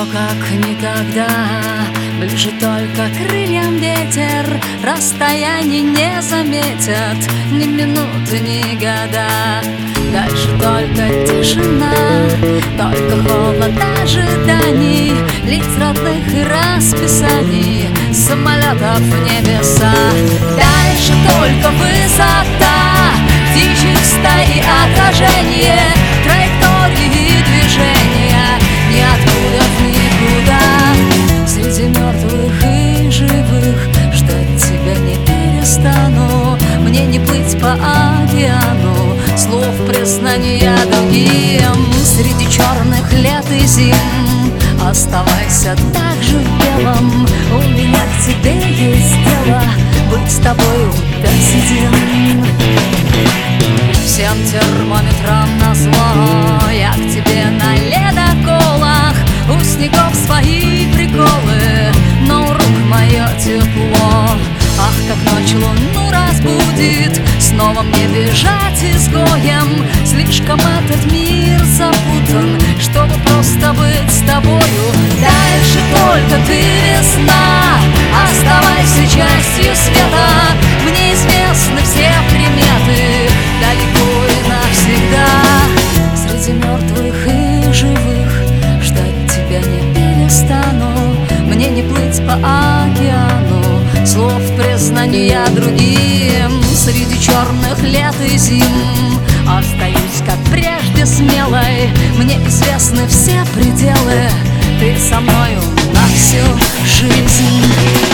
как никогда, ближе только крыльям ветер, расстояний не заметят ни минуты, ни года. Дальше только тишина, только холод ожиданий, лиц родных и расписаний, самолетов в небеса. Дальше только высота, птичьих стаи отражение, траектории и движения, ниоткуда в никуда. Среди мертвых и живых ждать тебя не перестану, мне не плыть по океану слов признания другим. Среди черных лет и зим оставайся так же в белом, у меня к тебе есть дело, быть с тобою до седин. Всем термометрам назло, я к тебе на ледоколах, у снегов свои приколы, но у рук мое тепло. Ах, как ночь луну разбудит, снова мне бежать изгоем. Слишком этот мир запутан, чтобы просто быть с тобою. Дальше только ты весна, оставайся частью света. Мне известны все приметы, далеко и навсегда. Среди мертвых и живых ждать тебя не перестану, мне не плыть по океану слов признания другим. Среди черных лет и зим остаюсь, как прежде, смелой, мне известны все пределы, ты со мною на всю жизнь.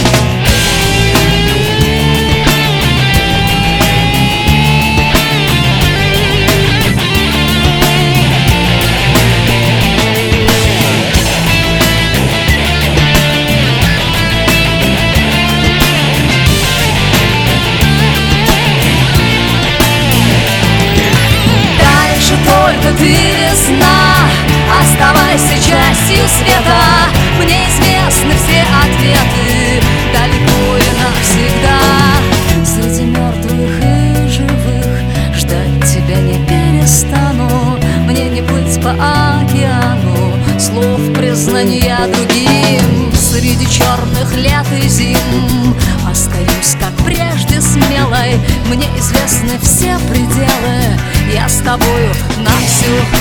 Ты весна, оставайся частью света, мне известны все ответы, далеко и навсегда. Среди мертвых и живых ждать тебя не перестану, мне не плыть по океану слов признания другим. Среди черных лет и зим остаюсь, как прежде, смелой, мне известны все пределы, я с тобою на всю